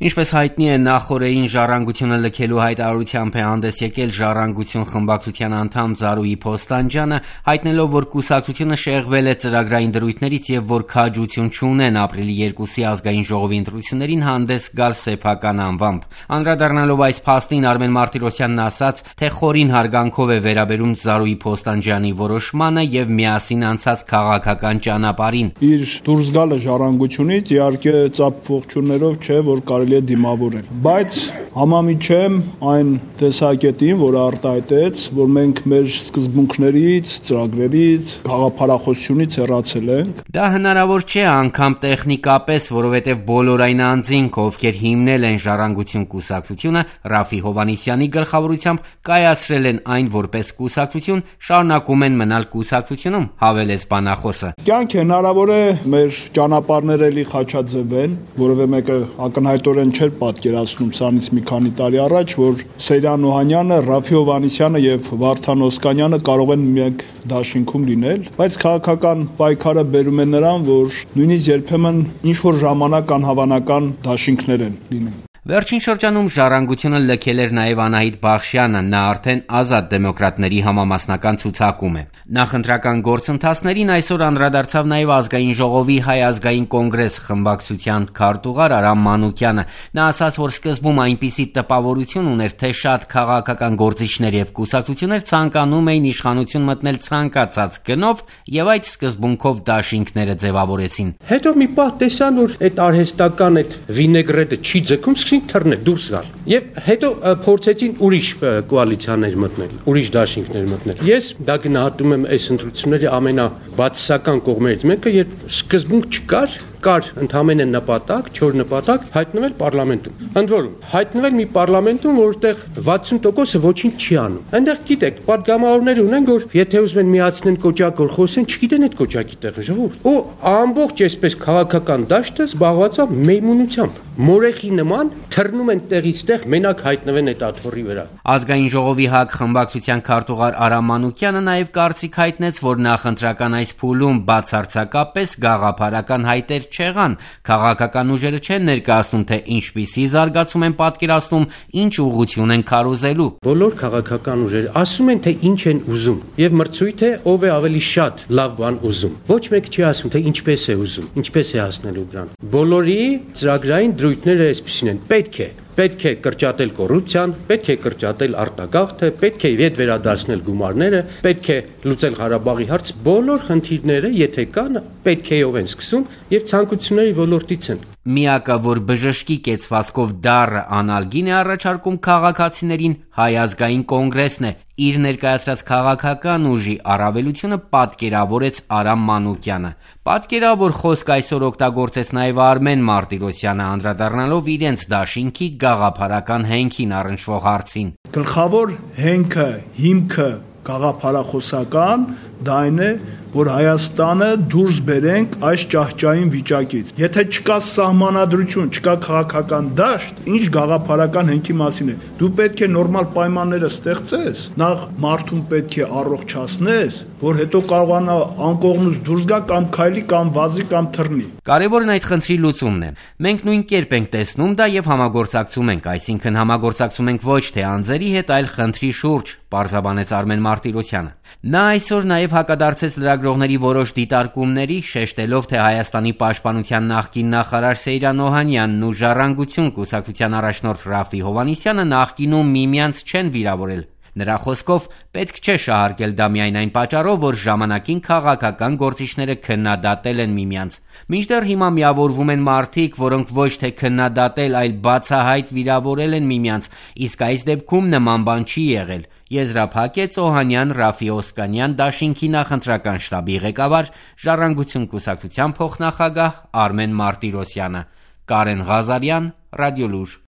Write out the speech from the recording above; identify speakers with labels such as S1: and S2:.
S1: Ինչպես հայտնի է, նախօրեին Ժառանգությունը լքելու հայտարարությամբ է հանդես եկել Ժառանգություն խմբակցության անդամ Զարուհի Փոստանջյանը, հայտնելով, որ կուսակցությունը շեղվել է ծրագրային դրույթներից եւ որ քաջություն չունեն ապրիլի 2-ի ազգային ժողովի ընտրություններին հանդես գալ սեփական անվամբ։ Անդրադառնալով այս փաստին, Արմեն Մարտիրոսյանն ասաց, թե խորին հարգանքով է վերաբերում Զարուհի Փոստանջյանի որոշմանը եւ միասին անցած քաղաքական ճանապարհին։
S2: Իր դուրս գալը Ժառանգությունից իհարկե ծափողջուններով չէ, որ կարելի է դիմավորել, բայց համամիջ եմ այն տեսակետին, որ արտահայտեց, որ մենք մեր սկզբունքներից, ծրագրերից, գաղափարախոսությունից հեռացել ենք։
S1: Դա հնարավոր չէ անգամ տեխնիկապես, որովհետև բոլոր այն անձինք, ովքեր հիմնել են Ժառանգություն կուսակցությունը, Ռաֆի Հովհաննիսյանի գլխավորությամբ կայացրել են այն որպես կուսակցություն, շարունակում են մնալ կուսակցությունում, հավելեց բանախոսը։
S2: Կյանք հնարավոր է մեր ճանապարհները էլի խաչաձևեն, որովհետև մեկը ակնհայտորեն չէր պատկերացնում սրանից մի քանի տարի առաջ, որ Սեյրան Օհանյանը, Ռաֆի Հովհաննիսյանը եւ Վարդան Օսկանյանը կարող են մեկ դաշինքում լինել, բայց քաղաքական պայքարը բերում է նրան, որ նույնիսկ երբեմն ինչ որ ժամանակ անհավանական դաշինքներ են լինում։
S1: Վերջին շրջանում Ժառանգությունը լքել էր նաև Անահիտ Բախշյանը, նա արդեն ազատ դեմոկրատների համամասնական ցուցակում է։ Նախընտրական գործընթացներին այսօր անդրադարձավ նաև Ազգային ժողովի Հայ ազգային կոնգրես խմբակցության քարտուղար Արամ Մանուկյանը։ Նա ասաց, որ սկզբում այնպիսի տպավորություն ուներ, թե շատ քաղաքական գործիչներ եւ կուսակցություններ ցանկանում էին իշխանություն մտնել ցանկացած գնով եւ այդ սկզբունքով դաշինքները ձևավորեցին։
S3: Հետո մի պահ տեսան, որ այդ արհեստական այդ վինեգրետը չի ձգում, թռնել դուրս գալ եւ հետո փորձեցին ուրիշ կոալիցիաներ մտնել, ուրիշ դաշինքներ մտնել։ Ես դա գնահատում եմ այս ընտրությունների ամենաբացասական կողմերից մեկը, երբ սկզբունք կար ընդհանրեն նպատակ, չոր նպատակ հայտնվել պարլամենտում։ Ընդ որում, հայտնվել մի պարլամենտում, որտեղ 60%-ը ոչինչ չի անում։ Այնտեղ գիտեք, падգամավորներ ունեն, որ եթե ուզում են միացնեն կոճակ որ խոսեն, չգիտեն այդ կոճակի տեղը ժողովուրդ։ Ու ամբողջ այսպես քաղաքական դաշտը զբաղված է մեյմունությամբ։ Մորեխի նման թռնում են տեղից տեղ, մենակ հայտնվեն այդ աթոռի վրա։
S1: Ազգային ժողովի ՀԱԿ խմբակցության քարտուղար Արամ Մանուկյանը նաև կարծիք հայտնեց, որ նախընտրական այս փուլում բացարձակապես գաղափարական հայտեր չեղան, քաղաքական ուժերը չեն ներկայացնում, թե ինչպիսի զարգացում են պատկերացնում, ինչ ուղղություն են քարոզելու։
S3: Բոլոր քաղաքական ուժերը ասում են, թե ինչ են ուզում, եւ մրցույթ է ով է ավելի շատ լավ բան ուզում։ Ոչ մեկ չի ասում, թե ինչպես է ուզում, ինչպես է հասնելու դրան։ Բոլորի ծրագրային դրույթները այսպեսին են։ Պետք է կրճատել կոռուպցիան, պետք է կրճատել արտագաղթը, պետք է ետ վերադարձնել գումարները, պետք է լուծել Ղարաբաղի հարց, բոլոր խնդիրները, եթե կան, պետք է ով են սկսում եւ ցանկությունների ոլորտից են։
S1: Միակը, որ բժշկի կեցվածքով դառը անալգին է առաջարկում քաղաքացիներին, Հայ ազգային կոնգրեսն է, իր ներկայացրած քաղաքական ուժի առավելությունը պատկերավորեց Արամ Մանուկյանը։ Պատկերավոր խոսք այսօր օգտագործեց նաև Արմեն Մարտիրոսյանը, անդրադառնալով իրենց դաշինքի գաղափարական հենքին առնչվող հարցին։
S2: Գլխավոր հենքը, հիմքը գաղափարախոսական դա այն է, որ Հայաստանը դուրս բերենք այս ճահճային վիճակից։ Եթե չկա սահմանադրություն, չկա քաղաքական դաշտ, ինչ գաղափարական հենքի մասին է։ Դու պետք է նորմալ պայմանները ստեղծես, նախ մարդուն պետք է առողջացնես, որ հետո կարողանա անկողնուց դուրս գա կամ քայլի կամ վազի կամ թռնի։
S1: Կարևորն այդ խնդրի լուծումն է։ Մենք նույն կերպ ենք տեսնում դա եւ համագործակցում ենք, այսինքն համագործակցում ենք ոչ թե անձերի հետ, այլ խնդրի շուրջ, պարզաբանեց Արմեն Մարտիրոսյանը։ Նա այսօր նաև հակադարձեց լրագրողների որոշ դիտարկումների, շեշտելով, թե Հայաստանի պաշտպանության նախկին նախարար Սեյրան Օհանյանն ու Ժառանգություն կուսակցության առաջնորդ Ռաֆի Հովհաննիսյանը նախկինում միմյանց չեն վիրավորել։ Նրա խոսքով պետք չէ շահարկել դա միայն այն պատճառով, որ ժամանակին քաղաքական գործիչները քննադատել են միմյանց։ Մինչդեռ հիմա միավորվում են մարդիկ, որոնք ոչ թե քննադատել, այլ բացահայտ վիրավորել են միմյանց, իսկ այս դեպքում նման բան չի եղել։ Եզրափակեց Օհանյան-Ռաֆի Օսկանյան դաշինքի նախընտրական շտաբի ղեկավար, Ժառանգություն կուսակցության փոխնախագահ Արմեն Մարտիրոսյանը։ Կարեն Ղազարյան, Ռադիոլուր։